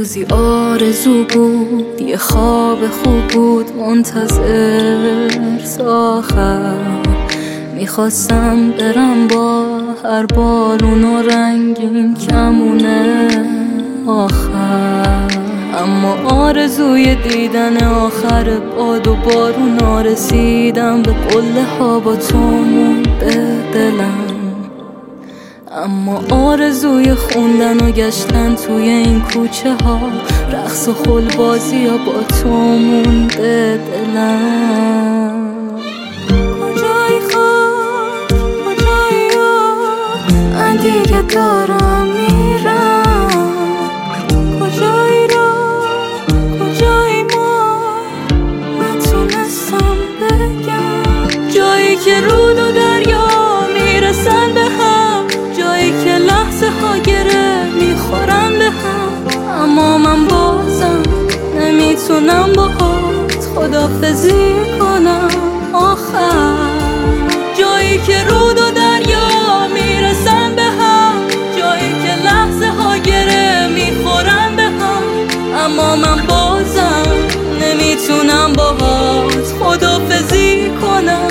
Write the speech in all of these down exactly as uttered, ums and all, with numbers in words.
روزی آرزو بود، یه خواب خوب بود منتظر ساخر. میخواستم برم با هر بالون و رنگین کمونه آخر، اما آرزوی دیدن آخر باد و بارونا رسیدم به قله ها با تو مونده دلم. اما آرزوی خوندن و گشتن توی این کوچه ها، رقص و خلبازی ها با تو مونده دلم. کجایی خاک کجایی یاد، من دیگه دارم میرم. کجایی را کجایی ما، نتونستم بگم. جایی که رود و دریا میرسن به هم، جایی که لحظه ها گره میخورن به هم، اما من بازم نمیتونم باهات خداحافظی کنم آخر. جایی که رود و دریا میرسن به هم، جایی که لحظه ها گره میخورن به هم، اما من بازم نمیتونم باهات خداحافظی کنم.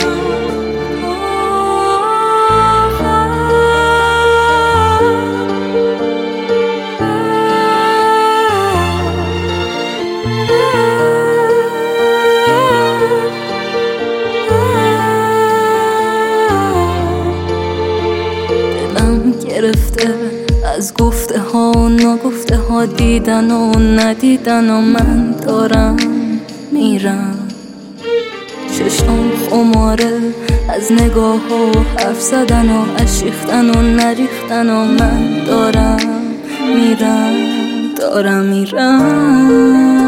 گرفته از گفته ها و نگفته ها، دیدن و ندیدن و من دارم میرم. چشم خماره از نگاه ها و حرف زدن و اشیختن و نریختن و من دارم میرم دارم میرم.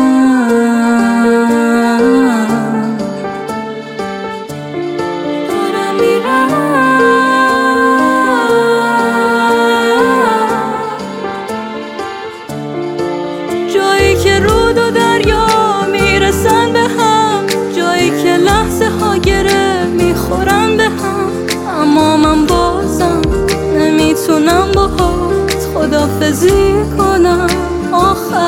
جایی که رود و دریا میرسن به هم، جایی که لحظه ها گره میخورن به هم، اما من بازم نمیتونم باهات خداحافظی کنم آخر.